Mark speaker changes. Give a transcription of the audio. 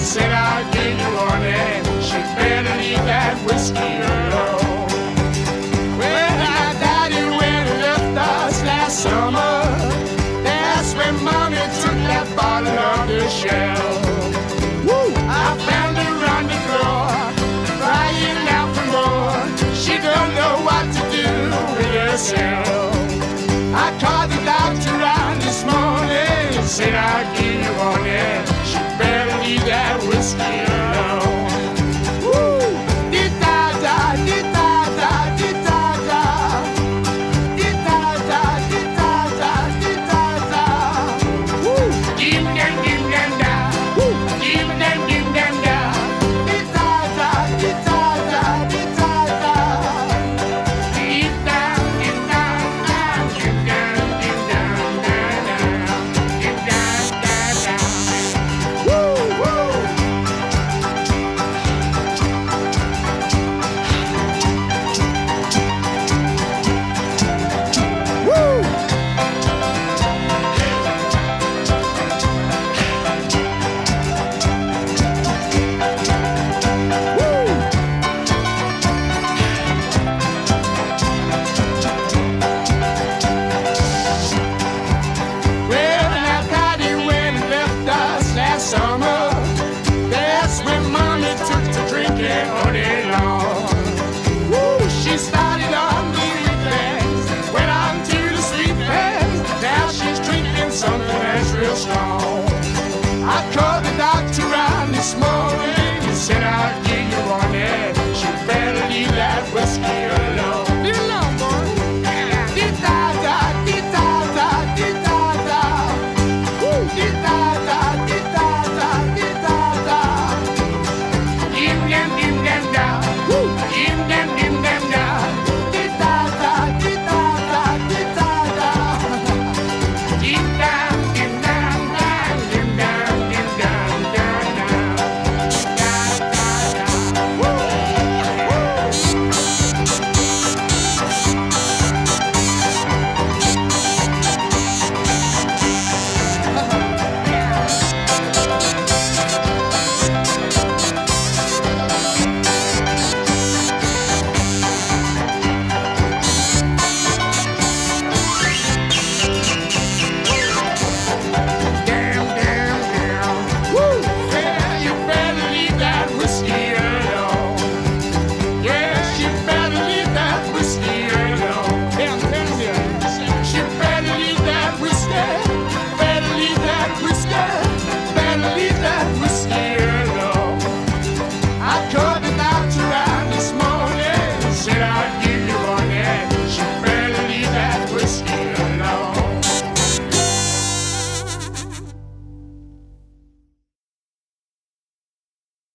Speaker 1: said I'll give you warning. She better leave that whiskey alone. Well, our daddy went and left us last summer. That's when mommy took that bottle off the shelf. Woo! I found her on the floor, crying out for more. She don't know what to do with herself. I called the doctor out this morning and said I'll give you warning. She better leave that whiskey alone. Woo! Di-da-da, di-da-da, di-da-da. Di-da-da, di-da-da, di-da-da. Woo! Dim-dam-dim-dam-da. Woo! Dim-dam-dim-dam-da. Di-da-da, di-da-da, di-da-da. Dim-dam, dim-dam, dim-dam, dim-dam, dim-dam, dim-dam. Woo! Woo! Woo! Well, now Patty went and left us last summer. That's when mommy took to drinking all day long. Woo! She started on the weekends, went on to the sweet things. Now she's drinking something that's real strong. I call